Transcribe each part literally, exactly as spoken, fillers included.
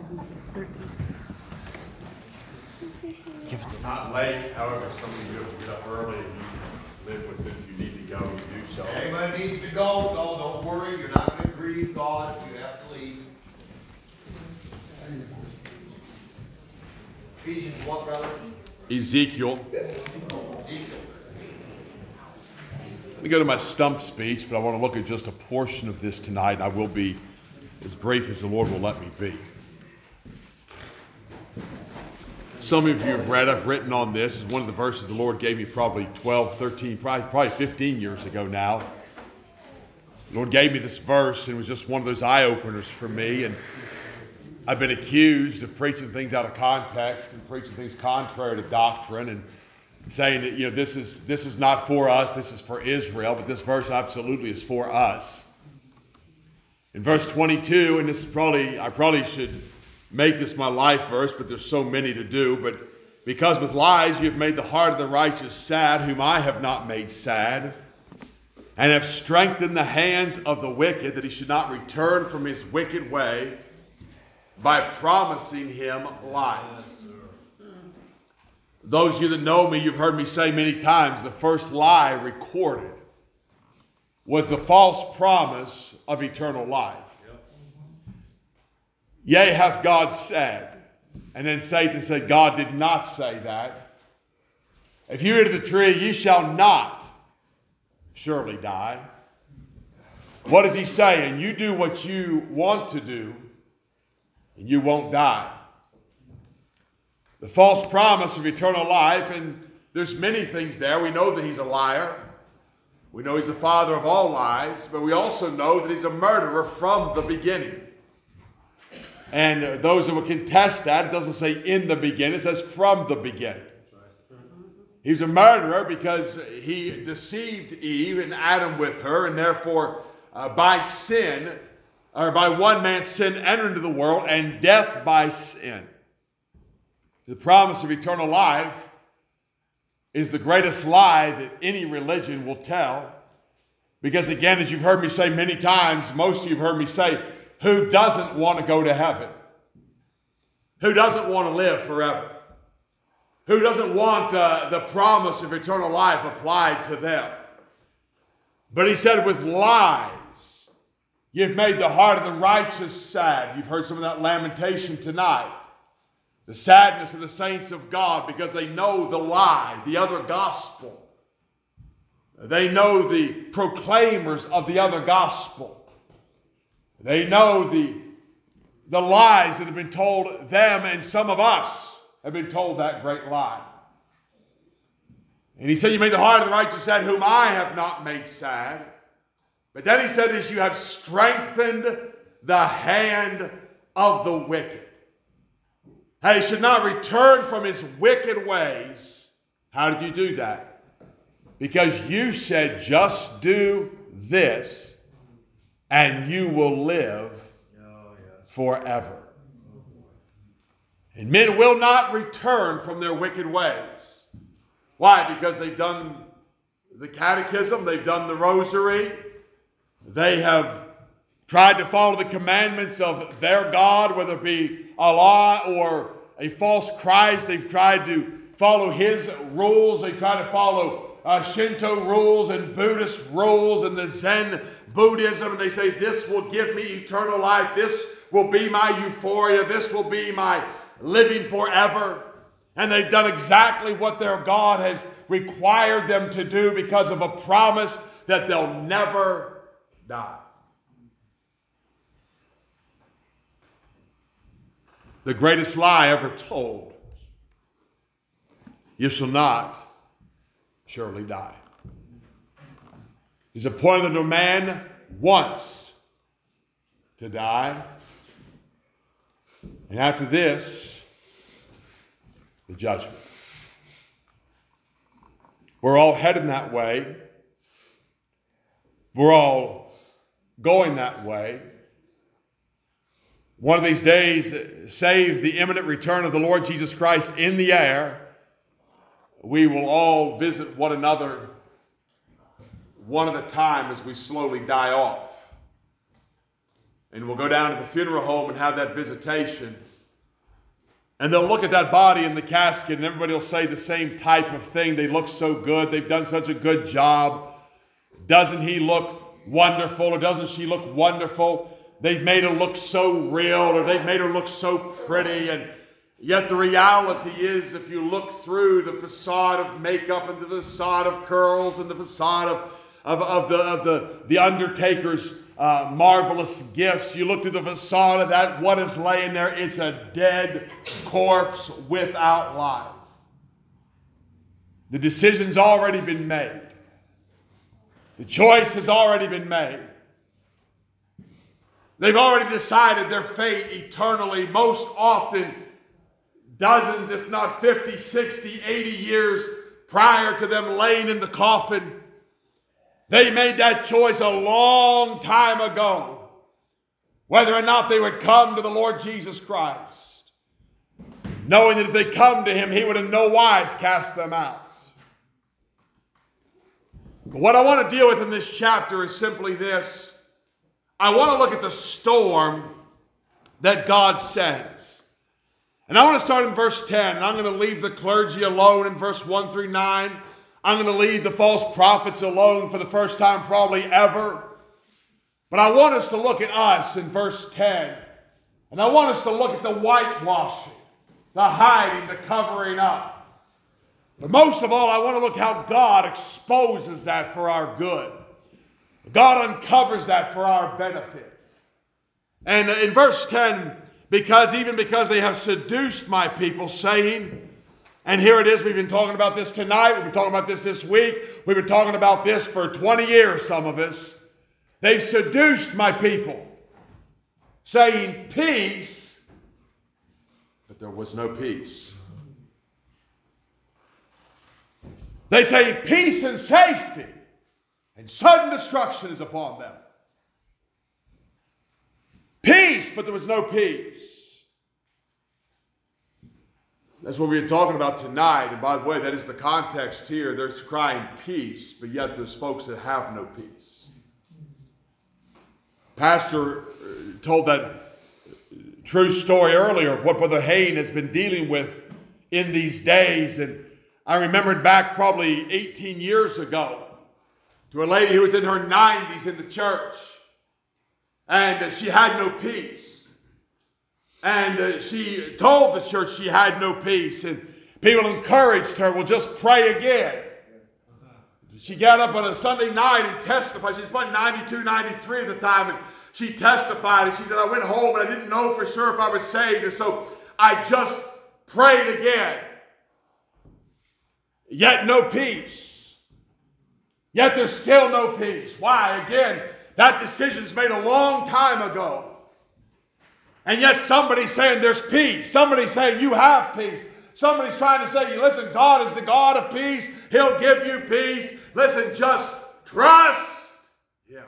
Not late, however, if some of you have to get up early and you live with it, if you need to go, you do so. Anybody needs to go, go, don't worry, you're not going to grieve God if you have to leave. Ephesians what, brother? Ezekiel. Ezekiel. Let me go to my stump speech, but I want to look at just a portion of this tonight, and I will be as brief as the Lord will let me be. Some of you have read, I've written on this. It's one of the verses the Lord gave me probably twelve, thirteen, probably, probably fifteen years ago now. The Lord gave me this verse, and it was just one of those eye-openers for me. And I've been accused of preaching things out of context and preaching things contrary to doctrine and saying that, you know, this is this is not for us, this is for Israel, but this verse absolutely is for us. In verse twenty-two, and this is probably, I probably should make this my life verse, but there's so many to do. But because with lies you have made the heart of the righteous sad, whom I have not made sad, and have strengthened the hands of the wicked, that he should not return from his wicked way, by promising him life. Those of you that know me, you've heard me say many times, the first lie recorded was the false promise of eternal life. Yea, hath God said. And then Satan said, God did not say that. If you eat of the tree, ye shall not surely die. What is he saying? You do what you want to do, and you won't die. The false promise of eternal life, and there's many things there. We know that he's a liar. We know he's the father of all lies, but we also know that he's a murderer from the beginning. And those that would contest that, it doesn't say in the beginning, it says from the beginning. He was a murderer because he deceived Eve and Adam with her, and therefore uh, by sin, or by one man's sin entered into the world, and death by sin. The promise of eternal life is the greatest lie that any religion will tell. Because again, as you've heard me say many times, most of you have heard me say, who doesn't want to go to heaven? Who doesn't want to live forever? Who doesn't want uh, the promise of eternal life applied to them? But he said, with lies, you've made the heart of the righteous sad. You've heard some of that lamentation tonight. The sadness of the saints of God because they know the lie, the other gospel. They know the proclaimers of the other gospel. They know the, the lies that have been told them, and some of us have been told that great lie. And he said, you made the heart of the righteous sad, whom I have not made sad. But then he said, as you have strengthened the hand of the wicked. And he should not return from his wicked ways. How did you do that? Because you said, just do this, and you will live forever. And men will not return from their wicked ways. Why? Because they've done the catechism, they've done the rosary, they have tried to follow the commandments of their God, whether it be Allah or a false Christ. They've tried to follow his rules. They try to follow uh, Shinto rules and Buddhist rules and the Zen Buddhism. And they say, this will give me eternal life. This will be my euphoria. This will be my living forever. And they've done exactly what their God has required them to do because of a promise that they'll never die. The greatest lie ever told. You shall not surely die. He's appointed a man once to die. And after this, the judgment. We're all heading that way. We're all going that way. One of these days, save the imminent return of the Lord Jesus Christ in the air, we will all visit one another one at a time as we slowly die off. And we'll go down to the funeral home and have that visitation. And they'll look at that body in the casket and everybody will say the same type of thing. They look so good. They've done such a good job. Doesn't he look wonderful, or doesn't she look wonderful? They've made her look so real, or they've made her look so pretty. And yet the reality is, if you look through the facade of makeup and the facade of curls and the facade of, of, of, the, of the, the undertaker's uh, marvelous gifts, you look through the facade of that, what is laying there? It's a dead corpse without life. The decision's already been made. The choice has already been made. They've already decided their fate eternally, most often dozens, if not fifty, sixty, eighty years prior to them laying in the coffin. They made that choice a long time ago, whether or not they would come to the Lord Jesus Christ, knowing that if they come to him, he would in no wise cast them out. But what I want to deal with in this chapter is simply this. I want to look at the storm that God sends. And I want to start in verse ten, and I'm going to leave the clergy alone in verse one through nine. I'm going to leave the false prophets alone for the first time probably ever. But I want us to look at us in verse ten. And I want us to look at the whitewashing, the hiding, the covering up. But most of all, I want to look how God exposes that for our good. God uncovers that for our benefit. And in verse ten, because even because they have seduced my people, saying, and here it is, we've been talking about this tonight, we've been talking about this this week, we've been talking about this for twenty years, some of us. They seduced my people, saying peace, but there was no peace. They say peace and safety, and sudden destruction is upon them. Peace, but there was no peace. That's what we've been talking about tonight. And by the way, that is the context here. They're crying peace, but yet there's folks that have no peace. Pastor told that true story earlier of what Brother Hayne has been dealing with in these days. And I remembered back probably eighteen years ago to a lady who was in her nineties in the church. And she had no peace. And uh, she told the church she had no peace. And people encouraged her, well, just pray again. She got up on a Sunday night and testified. She was about ninety-two, ninety-three at the time. And she testified. And she said, I went home and I didn't know for sure if I was saved. And so I just prayed again. Yet no peace. Yet there's still no peace. Why? Again, that decision's made a long time ago. And yet somebody's saying there's peace. Somebody's saying you have peace. Somebody's trying to say, listen, God is the God of peace. He'll give you peace. Listen, just trust Him.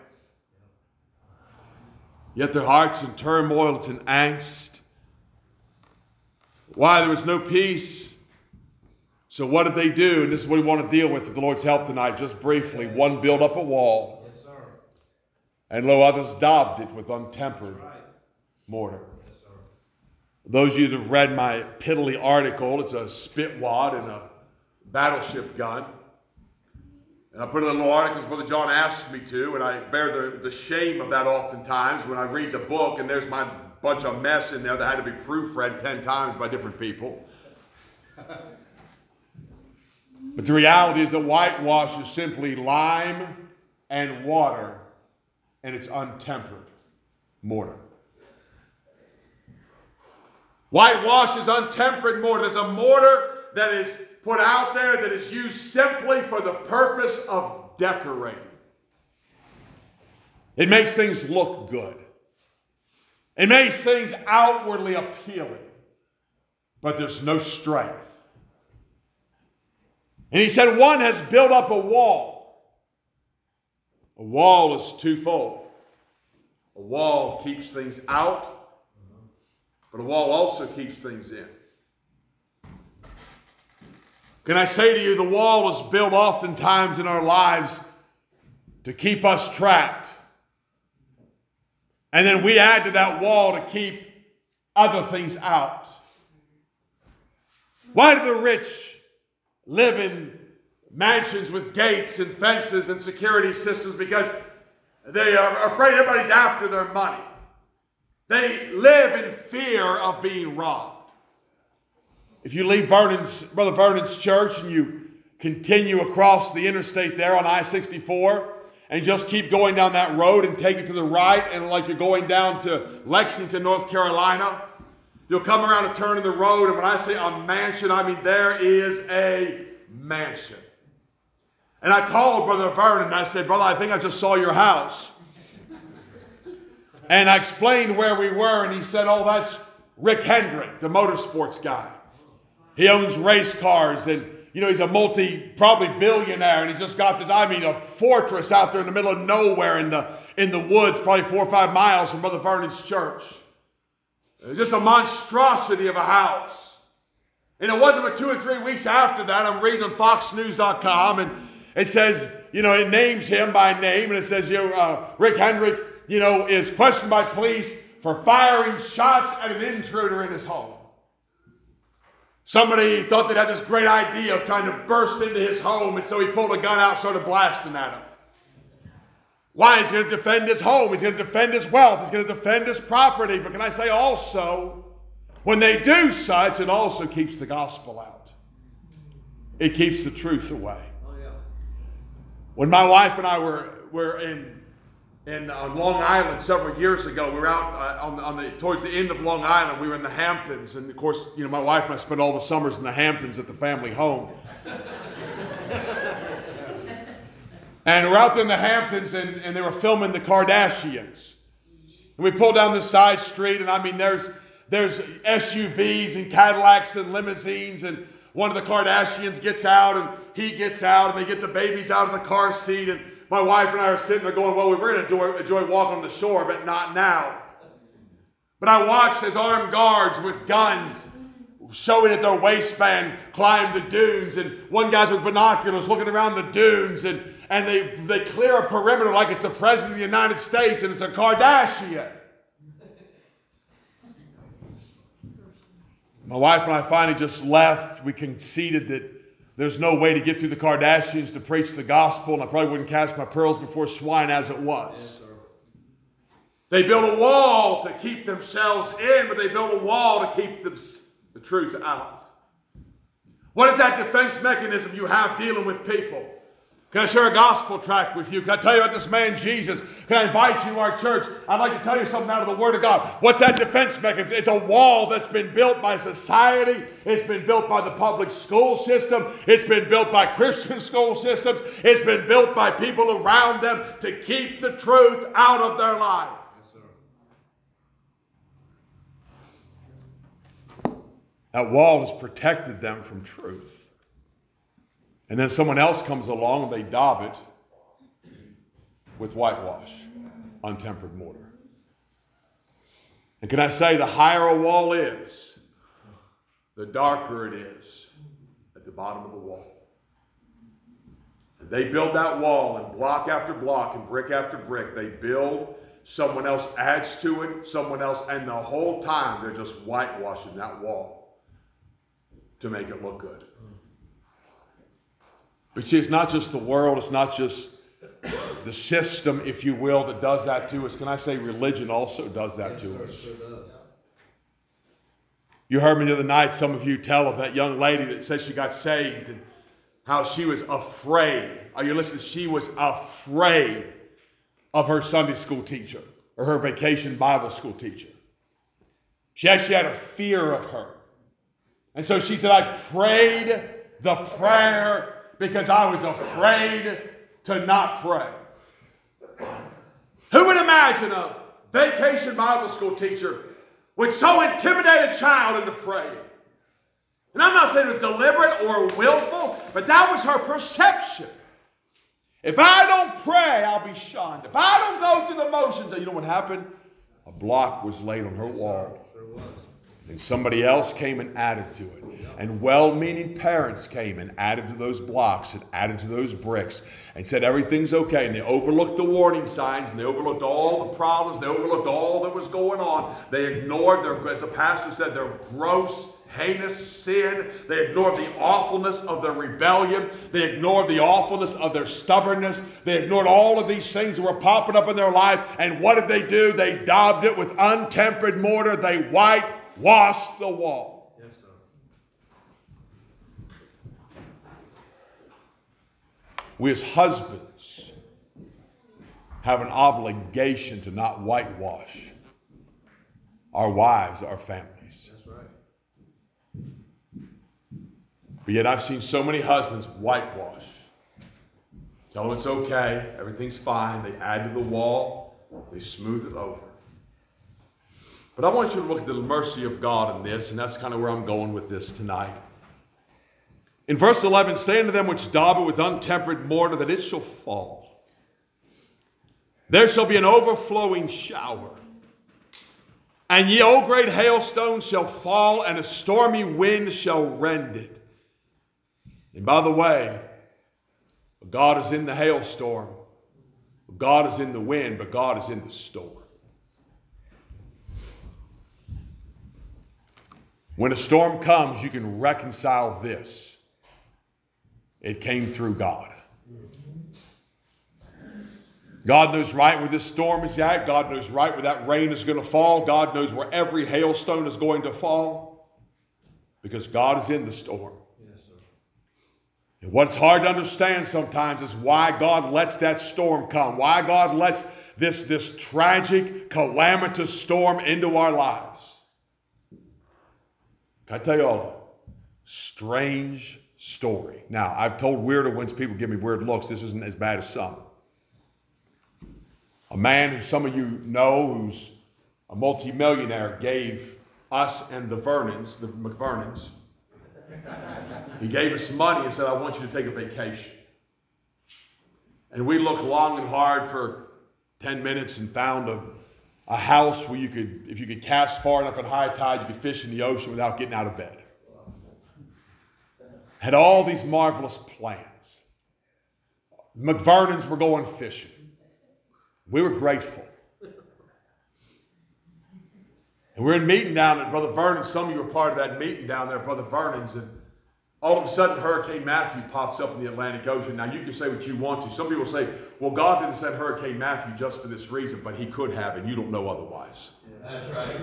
Yet their heart's in turmoil. It's in angst. Why? There was no peace. So what did they do? And this is what we want to deal with with the Lord's help tonight, just briefly. One, build up a wall. Yes, sir. And lo, others daubed it with untempered right. mortar. Yes, sir. Those of you that have read my piddly article, it's a spit wad and a battleship gun. And I put in a little article as Brother John asked me to, and I bear the, the shame of that oftentimes when I read the book and there's my bunch of mess in there that had to be proofread ten times by different people. But the reality is that whitewash is simply lime and water, and it's untempered mortar. Whitewash is untempered mortar. There's a mortar that is put out there that is used simply for the purpose of decorating. It makes things look good. It makes things outwardly appealing, but there's no strength. And he said one has built up a wall. A wall is twofold. A wall keeps things out, but a wall also keeps things in. Can I say to you, the wall is built oftentimes in our lives to keep us trapped. And then we add to that wall to keep other things out. Why do the rich live in mansions with gates and fences and security systems? Because they are afraid everybody's after their money. They live in fear of being robbed. If you leave Vernon's, Brother Vernon's church and you continue across the interstate there on I sixty-four and just keep going down that road and take it to the right, and like you're going down to Lexington, North Carolina, you'll come around a turn in the road, and when I say a mansion, I mean there is a mansion. And I called Brother Vernon and I said, "Brother, I think I just saw your house." And I explained where we were, and he said, "Oh, that's Rick Hendrick, the motorsports guy. He owns race cars, and you know, he's a multi, probably billionaire, and he's just got this, I mean, a fortress out there in the middle of nowhere in the in the woods, probably four or five miles from Brother Vernon's church. Just a monstrosity of a house." And it wasn't but two or three weeks after that, I'm reading on fox news dot com, and it says, you know, it names him by name, and it says, you know, uh, Rick Hendrick, you know, is questioned by police for firing shots at an intruder in his home. Somebody thought they'd had this great idea of trying to burst into his home, and so he pulled a gun out and started blasting at him. Why? He's going to defend his home. He's going to defend his wealth. He's going to defend his property. But can I say also, when they do such, it also keeps the gospel out. It keeps the truth away. Oh, yeah. When my wife and I were, were in In uh, Long Island several years ago, we were out uh, on, the, on the towards the end of Long Island. We were in the Hamptons, and of course, you know, my wife and I spent all the summers in the Hamptons at the family home. And we're out there in the Hamptons, and, and they were filming the Kardashians. And we pulled down this side street, and I mean, there's there's S U Vs and Cadillacs and limousines, and one of the Kardashians gets out, and he gets out, and they get the babies out of the car seat, and my wife and I are sitting there going, well, we were going to enjoy, enjoy walking on the shore, but not now. But I watched as armed guards with guns showing at their waistband climb the dunes, and one guy's with binoculars looking around the dunes, and, and they, they clear a perimeter like it's the President of the United States, and it's a Kardashian. My wife and I finally just left. We conceded that there's no way to get through the Kardashians to preach the gospel, and I probably wouldn't cast my pearls before swine as it was. Yes, they built a wall to keep themselves in, but they built a wall to keep them, the truth out. What is that defense mechanism you have dealing with people? Can I share a gospel tract with you? Can I tell you about this man Jesus? Can I invite you to our church? I'd like to tell you something out of the Word of God. What's that defense mechanism? It's a wall that's been built by society. It's been built by the public school system. It's been built by Christian school systems. It's been built by people around them to keep the truth out of their life. Yes, sir. That wall has protected them from truth. And then someone else comes along and they daub it with whitewash, untempered mortar. And can I say, the higher a wall is, the darker it is at the bottom of the wall. And they build that wall, and block after block and brick after brick, they build, someone else adds to it, someone else, and the whole time they're just whitewashing that wall to make it look good. But see, it's not just the world, it's not just the system, if you will, that does that to us. Can I say religion also does that yes, to sir, us? Sure does. You heard me the other night, some of you tell of that young lady that said she got saved and how she was afraid. Are you listening? She was afraid of her Sunday school teacher or her vacation Bible school teacher. She actually had a fear of her. And so she said, I prayed the prayer because I was afraid to not pray. Who would imagine a vacation Bible school teacher would so intimidate a child into praying? And I'm not saying it was deliberate or willful, but that was her perception. If I don't pray, I'll be shunned. If I don't go through the motions, you know what happened? A block was laid on her wall. And somebody else came and added to it. And well-meaning parents came and added to those blocks and added to those bricks and said everything's okay. And they overlooked the warning signs, and they overlooked all the problems. They overlooked all that was going on. They ignored their, as the pastor said, their gross heinous sin. They ignored the awfulness of their rebellion. They ignored the awfulness of their stubbornness. They ignored all of these things that were popping up in their life. And what did they do? They daubed it with untempered mortar. They whitewashed the wall. Yes, sir. We as husbands have an obligation to not whitewash our wives, our families. That's right. But yet I've seen so many husbands whitewash. Tell them it's okay, everything's fine. They add to the wall, they smooth it over. But I want you to look at the mercy of God in this, and that's kind of where I'm going with this tonight. In verse eleven, say unto them which daub it with untempered mortar, that it shall fall. There shall be an overflowing shower. And ye, O great hailstones, shall fall, and a stormy wind shall rend it. And by the way, God is in the hailstorm. God is in the wind, but God is in the storm. When a storm comes, you can reconcile this. It came through God. God knows right where this storm is at. God knows right where that rain is going to fall. God knows where every hailstone is going to fall. Because God is in the storm. Yes, sir. And what's hard to understand sometimes is why God lets that storm come. Why God lets this, this tragic, calamitous storm into our lives. Can I tell you all a strange story? Now, I've told weirder ones. People give me weird looks. This isn't as bad as some. A man who some of you know, who's a multimillionaire, gave us and the Vernons, the McVernons, he gave us money and said, I want you to take a vacation. And we looked long and hard for ten minutes and found a, a house where you could, if you could cast far enough at high tide, you could fish in the ocean without getting out of bed. Had all these marvelous plans. McVernons were going fishing. We were grateful. And we're in meeting down at Brother Vernon's. Some of you were part of that meeting down there at Brother Vernon's. And all of a sudden, Hurricane Matthew pops up in the Atlantic Ocean. Now, you can say what you want to. Some people say, well, God didn't send Hurricane Matthew just for this reason, but he could have, and you don't know otherwise. That's right.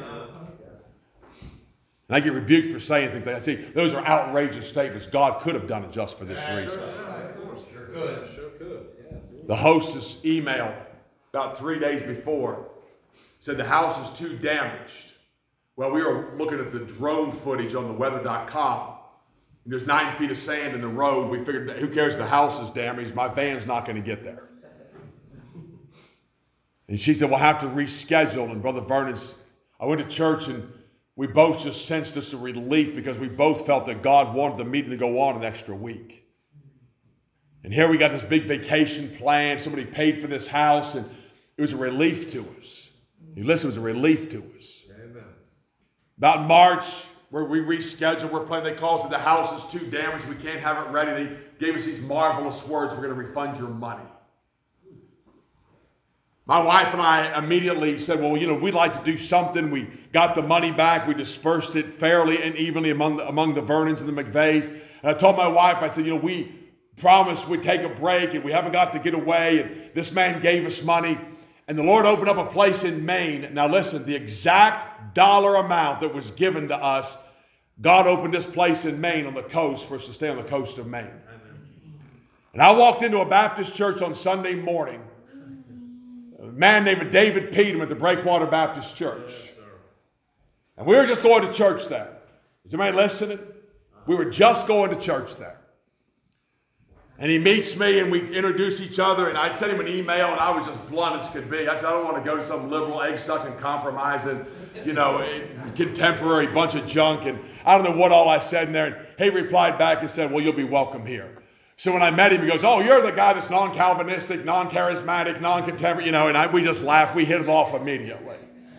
And I get rebuked for saying things like that. See, those are outrageous statements. God could have done it just for this reason. Of course, sure could. Sure could. Yeah. The hostess emailed about three days before, said the house is too damaged. Well, we were looking at the drone footage on the weather dot com. And there's nine feet of sand in the road. We figured, who cares if the house is damaged? My van's not going to get there. And she said, we'll have to reschedule. And Brother Vernon's, I went to church and we both just sensed this a relief because we both felt that God wanted the meeting to go on an extra week. And here we got this big vacation plan. Somebody paid for this house, and it was a relief to us. You listen, it was a relief to us. Amen. About March, where we rescheduled, we're planning, they called us that the house is too damaged, we can't have it ready. They gave us these marvelous words, we're going to refund your money. My wife and I immediately said, well, you know, we'd like to do something. We got the money back. We dispersed it fairly and evenly among the, among the Vernons and the McVeys. And I told my wife, I said, you know, we promised we'd take a break and we haven't got to get away. And this man gave us money. And the Lord opened up a place in Maine. Now listen, the exact dollar amount that was given to us, God opened this place in Maine on the coast for us to stay on the coast of Maine. Amen. And I walked into a Baptist church on Sunday morning. A man named David Peterman at the Breakwater Baptist Church. Yes, and we were just going to church there. Is anybody listening? We were just going to church there. And he meets me and we introduce each other, and I'd sent him an email and I was just blunt as could be. I said, I don't want to go to some liberal, egg-sucking, compromising, you know, contemporary bunch of junk. And I don't know what all I said in there. And he replied back and said, well, you'll be welcome here. So when I met him, he goes, oh, you're the guy that's non-Calvinistic, non-charismatic, non-contemporary, you know, and I, we just laughed. We hit it off immediately.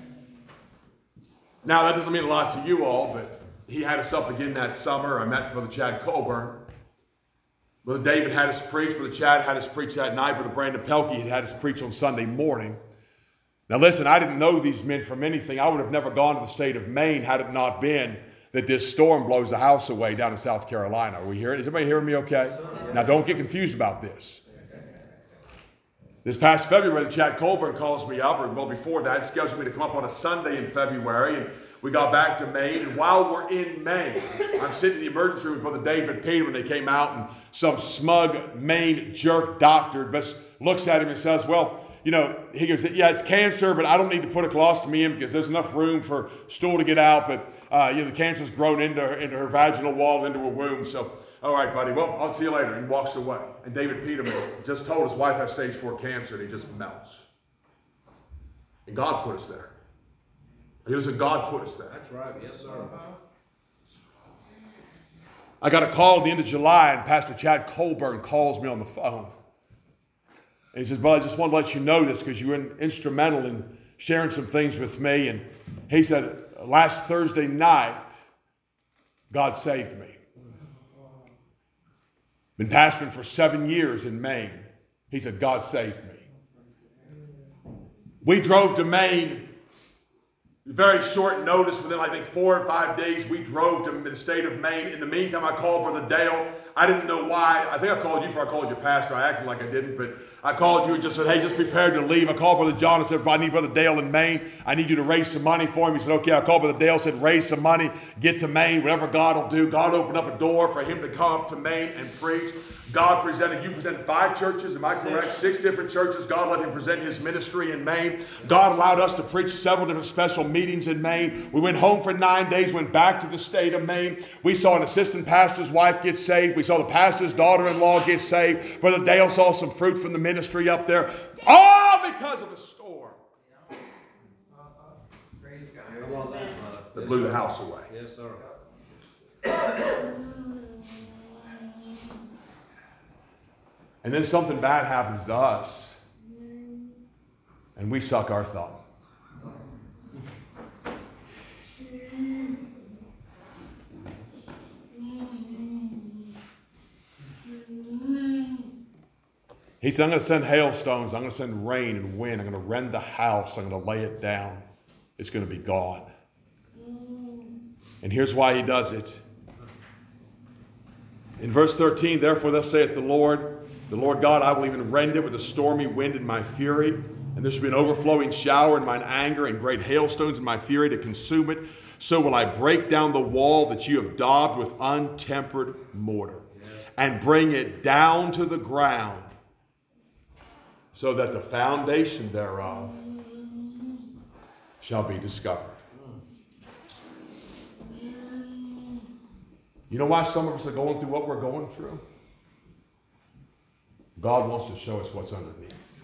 Now, that doesn't mean a lot to you all, but he had us up again that summer. I met Brother Chad Colburn. Brother David had us preach. Brother Chad had us preach that night. Brother Brandon Pelkey had had us preach on Sunday morning. Now listen, I didn't know these men from anything. I would have never gone to the state of Maine had it not been that this storm blows the house away down in South Carolina. Are we hearing? Is everybody hearing me okay? Now, don't get confused about this. This past February, Chad Colburn calls me up, or well, before that, scheduled me to come up on a Sunday in February, and we got back to Maine, and while we're in Maine, I'm sitting in the emergency room with Brother David Peterman. They came out, and some smug Maine jerk doctor just looks at him and says, well, you know, he goes, yeah, it's cancer, but I don't need to put a colostomy in because there's enough room for stool to get out, but, uh, you know, the cancer's grown into her, into her vaginal wall, into her womb, so, all right, buddy, well, I'll see you later, and walks away. And David Peterman just told his wife has stage four cancer, and he just melts. And God put us there. It was a God put us there. That's right. Yes, sir. I got a call at the end of July, and Pastor Chad Colburn calls me on the phone. And he says, well, I just want to let you know this because you were instrumental in sharing some things with me. And he said, last Thursday night, God saved me. Been pastoring for seven years in Maine. He said, God saved me. We drove to Maine. Very short notice, within I think four or five days, we drove to the state of Maine. In the meantime, I called Brother Dale. I didn't know why. I think I called you before I called you pastor. I acted like I didn't, but I called you and just said, hey, just prepared to leave. I called Brother John and said, I need Brother Dale in Maine. I need you to raise some money for him. He said, okay. I called Brother Dale, said, raise some money, get to Maine, whatever God will do. God opened up a door for him to come up to Maine and preach. God presented, you presented five churches, am I correct? Six. Six different churches. God let him present his ministry in Maine. God allowed us to preach several different special meetings in Maine. We went home for nine days, went back to the state of Maine. We saw an assistant pastor's wife get saved. We saw the pastor's daughter-in-law get saved. Brother Dale saw some fruit from the ministry up there. All because of a storm. Praise God. You don't want that, brother. That blew the house away. Yes, sir. And then something bad happens to us, and we suck our thumb. He said, I'm going to send hailstones, I'm going to send rain and wind, I'm going to rend the house, I'm going to lay it down. It's going to be gone. And here's why he does it. In verse thirteen, therefore thus saith the Lord, the Lord God, I will even rend it with a stormy wind in my fury, and there shall be an overflowing shower in mine anger, and great hailstones in my fury to consume it. So will I break down the wall that you have daubed with untempered mortar, and bring it down to the ground, so that the foundation thereof shall be discovered. You know why some of us are going through what we're going through? God wants to show us what's underneath.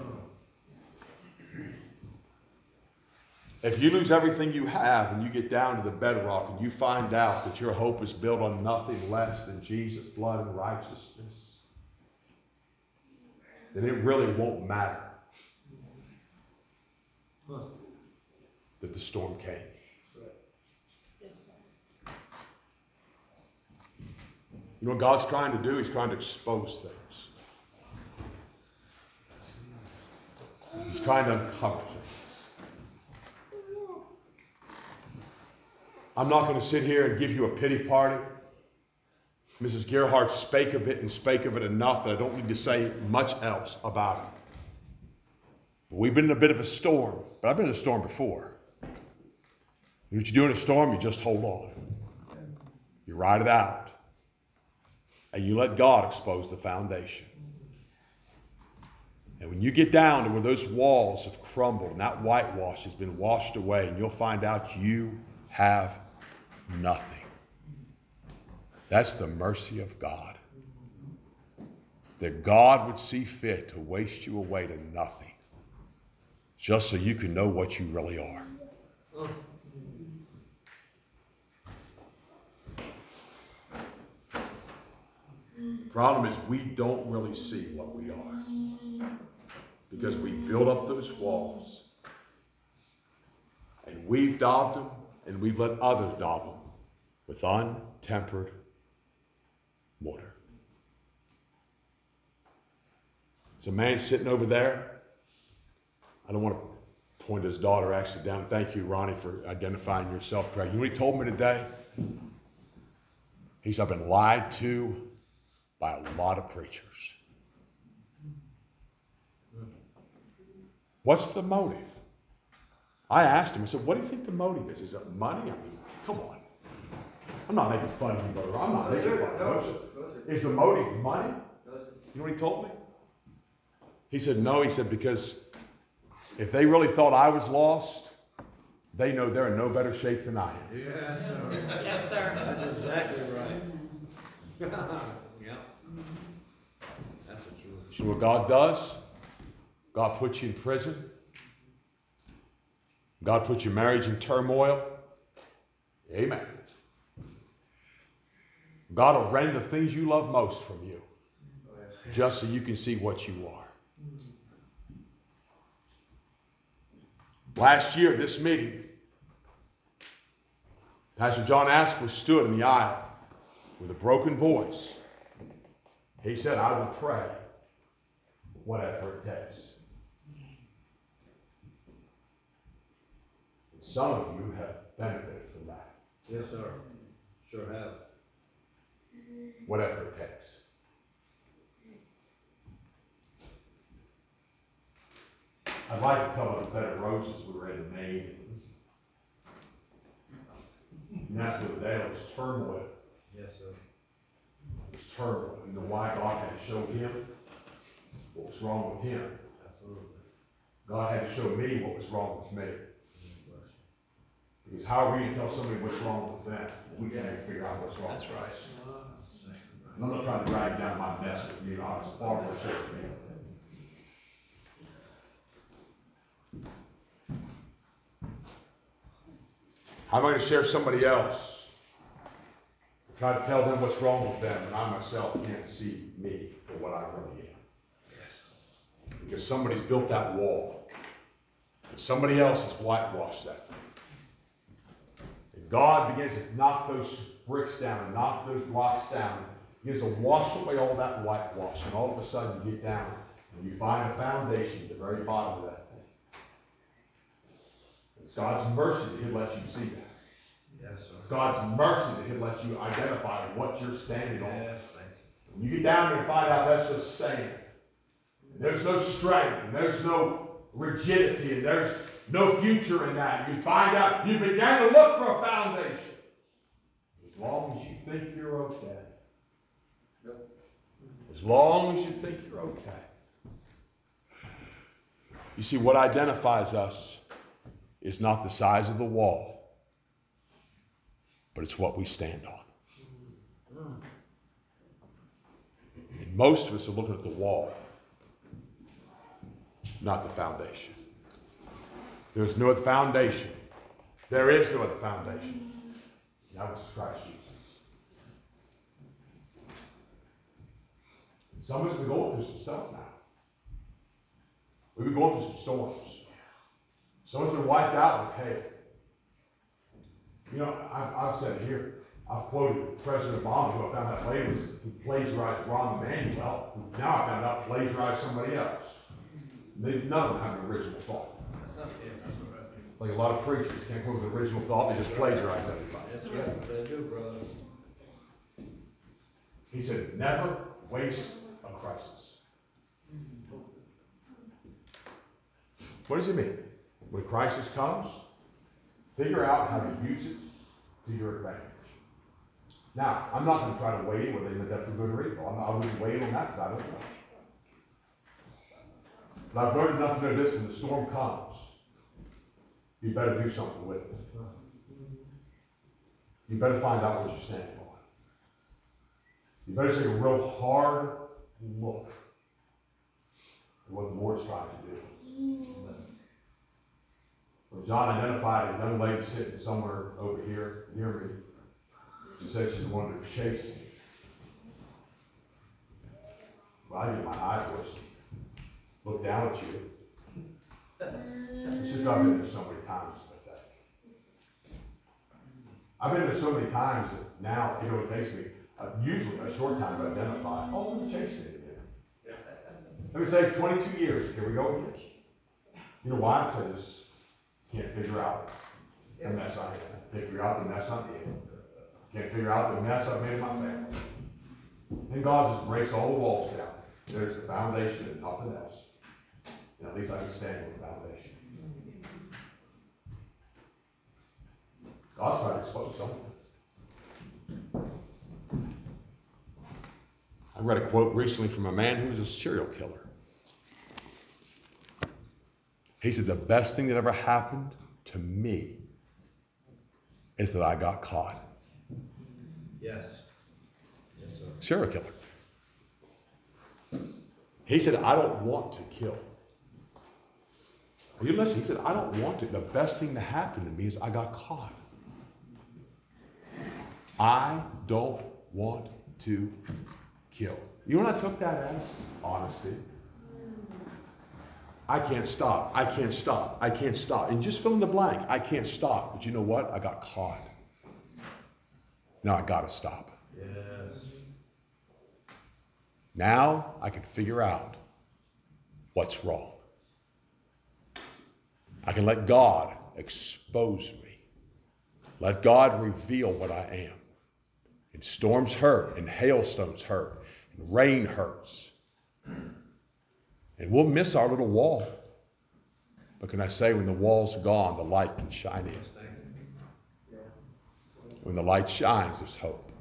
If you lose everything you have and you get down to the bedrock and you find out that your hope is built on nothing less than Jesus' blood and righteousness, then it really won't matter that the storm came. You know what God's trying to do? He's trying to expose things. He's trying to uncover things. I'm not going to sit here and give you a pity party. Missus Gerhardt spake of it and spake of it enough that I don't need to say much else about it. We've been in a bit of a storm, but I've been in a storm before. What you do in a storm, you just hold on. You ride it out. And you let God expose the foundation. And when you get down to where those walls have crumbled and that whitewash has been washed away, and you'll find out you have nothing. That's the mercy of God. That God would see fit to waste you away to nothing, just so you can know what you really are. Problem is, we don't really see what we are because we build up those walls and we've daubed them and we've let others daub them with untempered mortar. It's a man sitting over there. I don't want to point his daughter actually down. Thank you, Ronnie, for identifying yourself correctly. You know what he told me today? He said, I've been lied to by a lot of preachers. What's the motive? I asked him, I said, what do you think the motive is? Is it money? I mean, come on. I'm not making fun of you, brother. I'm not making fun of you. Is the motive money? You know what he told me? He said, no. He said, because if they really thought I was lost, they know they're in no better shape than I am. Yes, sir. Yes, sir. That's exactly right. Yeah. That's the truth. See what God does? God puts you in prison. God puts your marriage in turmoil. Amen. God will rend the things you love most from you, just so you can see what you are. Last year, this meeting, Pastor John Asquith stood in the aisle with a broken voice. He said, I will pray whatever it takes. And some of you have benefited from that. Yes, sir. Sure have. Whatever it takes. I'd like to tell about the bed of roses we were in Maine. And that's where the day was turmoil. Yes, sir. It was turmoil. You know why God had to show him what was wrong with him. Absolutely. God had to show me what was wrong with me. Because how are we going to tell somebody what's wrong with them? We can't even figure out what's wrong. That's with right. us. And I'm not trying to drag down my mess with you. I was far more sick than me. How am I going to share somebody else? Try to tell them what's wrong with them, and I myself can't see me for what I really am. Because somebody's built that wall. And somebody else has whitewashed that thing. And God begins to knock those bricks down and knock those blocks down. He begins to wash away all that whitewash. And all of a sudden you get down and you find a foundation at the very bottom of that thing. It's God's mercy that He'll let you see that. Yes, sir. It's God's mercy that He'll let you identify what you're standing on. Yes, thank you. When you get down there and find out that's just sand. And there's no strength, and there's no rigidity, and there's no future in that. You find out, you begin to look for a foundation. As long as you think you're okay. As long as you think you're okay. You see, what identifies us is not the size of the wall, but it's what we stand on. And most of us are looking at the wall, not the foundation. There's no other foundation. There is no other foundation. That was Christ Jesus. Some of us have been going through some stuff now. We've been going through some storms. Some of us have been wiped out with hail. You know, I've, I've said it here. I've quoted President Obama, who I found out later was who plagiarized Rahm Emanuel, who now I found out plagiarized somebody else. They, none of them have an original thought. Like a lot of preachers can't go with the original thought, they just plagiarize everybody. That's right. They do, brother. He said, never waste a crisis. What does it mean? When a crisis comes, figure out how to use it to your advantage. Now, I'm not going to try to weigh whether they meant that for good or evil. I'm not, I wouldn't weigh on that because I don't know. But I've learned enough to know this: when the storm comes, you better do something with it. You better find out what you're standing on. You better take a real hard look at what the Lord's trying to do. When John identified a young lady sitting somewhere over here near me, she said she wanted to chase me. Well, I get my eye voice, look down at you. It's just I've been there so many times, it's pathetic. I've been there so many times that now, you know, it takes me uh, usually a short time to identify, oh, let me chase me again. Let me say twenty-two years, here we go again. You know why? Because I just can't figure out the mess I am. Can't figure out the mess I'm in. Can't Can't figure out the mess I've made in my family. Then God just breaks all the walls down. There's the foundation and nothing else. And at least I can stand on the foundation. God's trying to expose something. I read a quote recently from a man who was a serial killer. He said, the best thing that ever happened to me is that I got caught. Yes. Yes, sir. Serial killer. He said, I don't want to kill. Well, you listen, he said, I don't want to. The best thing that happened to me is I got caught. I don't want to kill. You know what I took that as? Honesty. I can't stop. I can't stop. I can't stop. And just fill in the blank. I can't stop. But you know what? I got caught. Now I got to stop. Yes. Now I can figure out what's wrong. I can let God expose me. Let God reveal what I am. And storms hurt, and hailstones hurt, and rain hurts. And we'll miss our little wall. But can I say, when the wall's gone, the light can shine in. When the light shines, there's hope.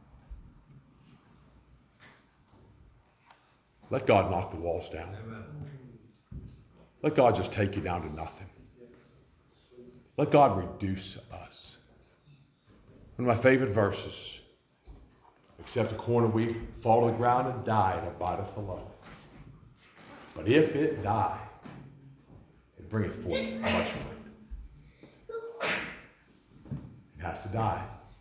Let God knock the walls down. Amen. Let God just take you down to nothing. Let God reduce us. One of my favorite verses, except a corn of wheat fall to the ground and die, it abideth alone. But if it die, it bringeth forth much fruit. It has to die.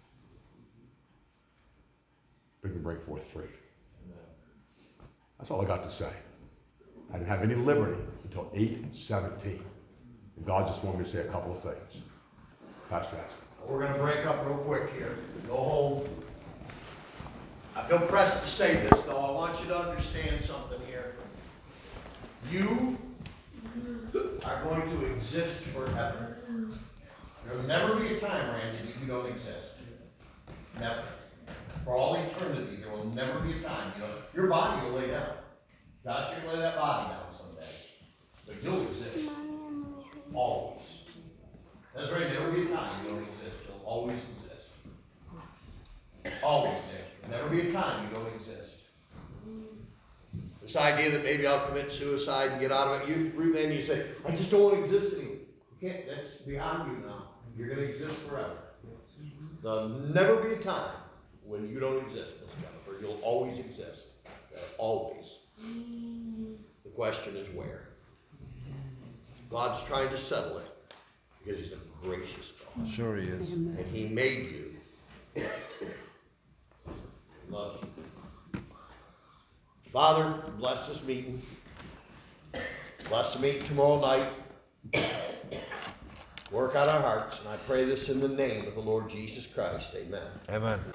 But it can bring forth fruit. That's all I got to say. I didn't have any liberty until eight seventeen. And God just wanted me to say a couple of things. Pastor Haskell. We're going to break up real quick here. Go home. I feel pressed to say this, though. I want you to understand something here. You are going to exist forever. There will never be a time, Randy, that you don't exist. Never. For all eternity, there will never be a time. You know, your body will lay down. Josh, you're going to lay that body down someday. But you'll exist. Always. That's right. Never be a time you don't exist. You'll always exist. Always there. Never be a time you don't exist. This idea that maybe I'll commit suicide and get out of it, you, Ruth, and you say, I just don't want to exist anymore. You can't. That's beyond you now. You're going to exist forever. There'll never be a time when you don't exist, Miss Jennifer. You'll always exist. Always. The question is where. God's trying to settle it because he's a gracious God. Sure he is. And he made you. Love you. Father, bless this meeting. Bless the meeting tomorrow night. Work out our hearts. And I pray this in the name of the Lord Jesus Christ. Amen. Amen.